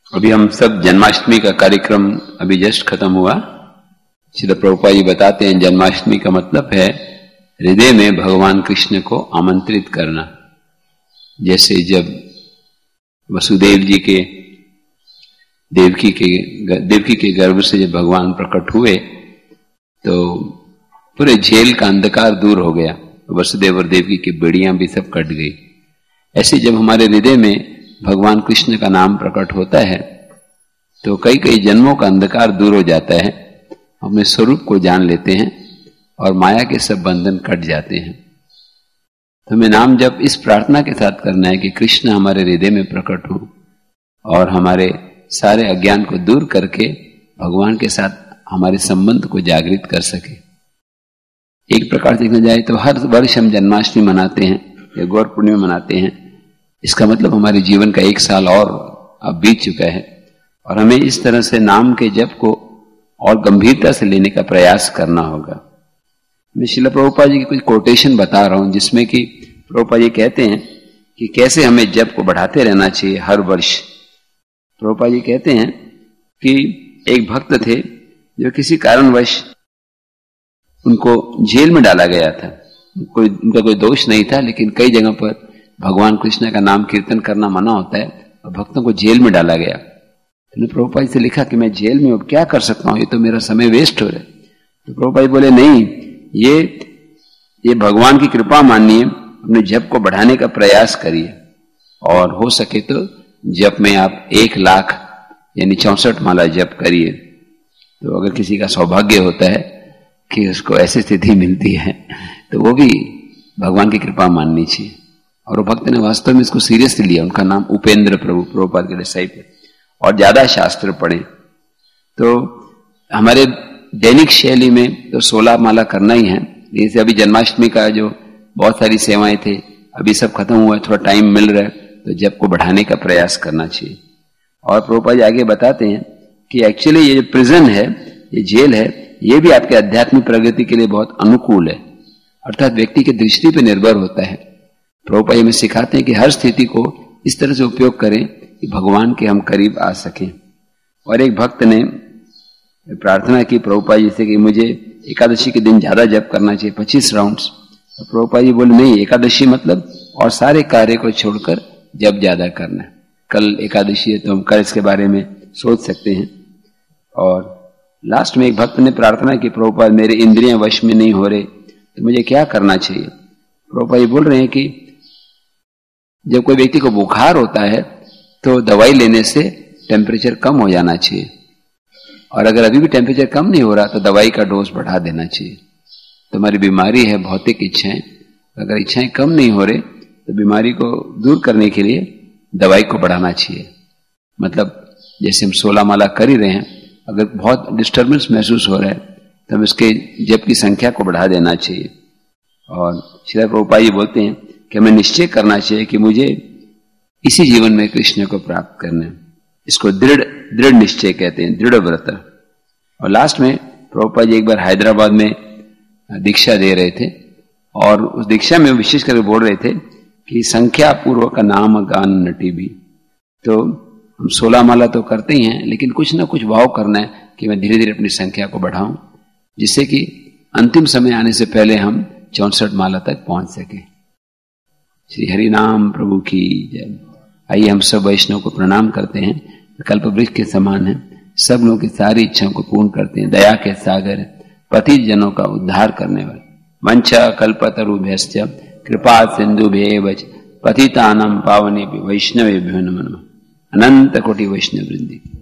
अभी हम सब जन्माष्टमी का कार्यक्रम अभी जस्ट खत्म हुआ। श्रील प्रभुपाद जी बताते हैं जन्माष्टमी का मतलब है हृदय में भगवान कृष्ण को आमंत्रित करना। जैसे जब वसुदेव जी के देवकी के गर्भ से जब भगवान प्रकट हुए तो पूरे झेल का अंधकार दूर हो गया, वसुदेव और देवकी की बेड़ियां भी सब कट गई। ऐसे जब हमारे हृदय में भगवान कृष्ण का नाम प्रकट होता है तो कई कई जन्मों का अंधकार दूर हो जाता है, अपने स्वरूप को जान लेते हैं और माया के सब बंधन कट जाते हैं। तो हमें नाम जब इस प्रार्थना के साथ करना है कि कृष्ण हमारे हृदय में प्रकट हो और हमारे सारे अज्ञान को दूर करके भगवान के साथ हमारे संबंध को जागृत कर सके। एक प्रकार से देखा जाए तो हर वर्ष हम जन्माष्टमी मनाते हैं या गौर पूर्णिमा मनाते हैं। इसका मतलब हमारे जीवन का एक साल और अब बीत चुका है और हमें इस तरह से नाम के जप को और गंभीरता से लेने का प्रयास करना होगा। मैं श्रील प्रभुपाद जी की कुछ कोटेशन बता रहा हूं जिसमें कि प्रभुपाद जी कहते हैं कि कैसे हमें जप को बढ़ाते रहना चाहिए हर वर्ष। प्रभुपाद जी कहते हैं कि एक भक्त थे जो किसी कारणवश उनको जेल में डाला गया था। उनका कोई दोष नहीं था, लेकिन कई जगह पर भगवान कृष्ण का नाम कीर्तन करना मना होता है और भक्तों को जेल में डाला गया। तो प्रभुपाद जी से लिखा कि मैं जेल में अब क्या कर सकता हूं, ये तो मेरा समय वेस्ट हो रहा है। तो प्रभुपाद जी बोले नहीं, ये भगवान की कृपा मानिए, अपने जप को बढ़ाने का प्रयास करिए और हो सके तो जप में आप 1,00,000 यानी 64 माला जप करिए। तो अगर किसी का सौभाग्य होता है कि उसको ऐसी स्थिति मिलती है तो वो भी भगवान की कृपा माननी चाहिए। और वो भक्त ने वास्तव में इसको सीरियसली लिया। उनका नाम उपेंद्र प्रभु, प्रभुपाद के डिसाइपल, और ज्यादा शास्त्र पढ़े। तो हमारे दैनिक शैली में तो 16 माला करना ही है। जैसे अभी जन्माष्टमी का जो बहुत सारी सेवाएं थे अभी सब खत्म हुआ है, थोड़ा टाइम मिल रहा है तो जप को बढ़ाने का प्रयास करना चाहिए। और प्रभुपाद जी आगे बताते हैं कि एक्चुअली ये जो प्रिजन है, ये जेल है, ये भी आपके आध्यात्मिक प्रगति के लिए बहुत अनुकूल है, अर्थात व्यक्ति की दृष्टि पर निर्भर होता है। प्रभुपाद जी हमें सिखाते हैं कि हर स्थिति को इस तरह से उपयोग करें कि भगवान के हम करीब आ सकें। और एक भक्त ने प्रार्थना की प्रभुपाद जी से कि मुझे एकादशी के दिन ज्यादा जप करना चाहिए, 25 राउंड्स। तो प्रभुपाद जी बोले नहीं, एकादशी मतलब और सारे कार्य को छोड़कर जप ज्यादा करना है। कल एकादशी है तो हम कल इसके बारे में सोच सकते हैं। और लास्ट में एक भक्त ने प्रार्थना की, प्रभुपाद मेरे इंद्रियां वश में नहीं हो रहे तो मुझे क्या करना चाहिए। प्रभुपाद जी बोल रहे हैं कि जब कोई व्यक्ति को बुखार होता है तो दवाई लेने से टेम्परेचर कम हो जाना चाहिए, और अगर अभी भी टेम्परेचर कम नहीं हो रहा तो दवाई का डोज बढ़ा देना चाहिए। तो हमारी बीमारी है भौतिक इच्छाएं, अगर इच्छाएं कम नहीं हो रहे तो बीमारी को दूर करने के लिए दवाई को बढ़ाना चाहिए। मतलब जैसे हम 16 माला कर ही रहे हैं, अगर बहुत डिस्टर्बेंस महसूस हो रहा है तो हम इसके जप की संख्या को बढ़ा देना चाहिए। और श्री प्रभुपाद जी बोलते हैं कि हमें निश्चय करना चाहिए कि मुझे इसी जीवन में कृष्ण को प्राप्त करना है। इसको दृढ़ निश्चय कहते हैं, दृढ़ व्रत। और लास्ट में प्रभुपाद जी एक बार हैदराबाद में दीक्षा दे रहे थे और उस दीक्षा में विशेष करके बोल रहे थे कि संख्या पूर्वक नाम गान नटी भी। तो हम 16 माला तो करते ही हैं, लेकिन कुछ ना कुछ भाव करना है कि मैं धीरे धीरे अपनी संख्या को बढ़ाऊं, जिससे कि अंतिम समय आने से पहले हम 64 माला तक पहुंच सके। श्री हरि नाम प्रभु की जय। आइए हम सब वैष्णव को प्रणाम करते हैं। कल्प वृक्ष के समान है, सब लोगों की सारी इच्छाओं को पूर्ण करते हैं, दया के सागर, पतित जनों का उद्धार करने वाले। वंचा कल्पतरुभ्यश्च कृपा सिंधुभ्येव पतितानां पावनेभ्यो वैष्णवेभ्यो नमः। अनंत कोटि वैष्णव वृंदी।